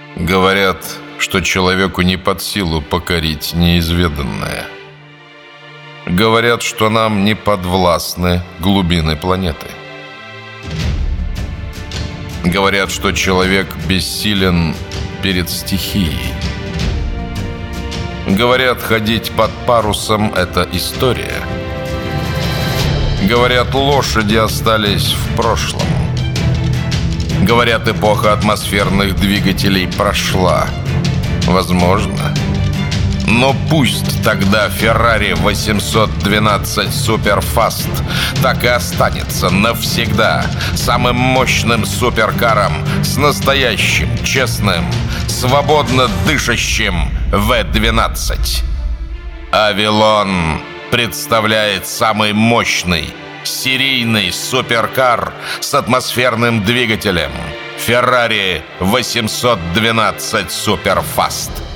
Говорят, что человеку не под силу покорить неизведанное. Говорят, что нам не подвластны глубины планеты. Говорят, что человек бессилен перед стихией. Говорят, ходить под парусом — это история. Говорят, лошади остались в прошлом. Говорят, эпоха атмосферных двигателей прошла. Возможно. Но пусть тогда Ferrari 812 Superfast так и останется навсегда самым мощным суперкаром с настоящим, честным, свободно дышащим V12. Авилон представляет самый мощный серийный суперкар с атмосферным двигателем Ferrari 812 Superfast.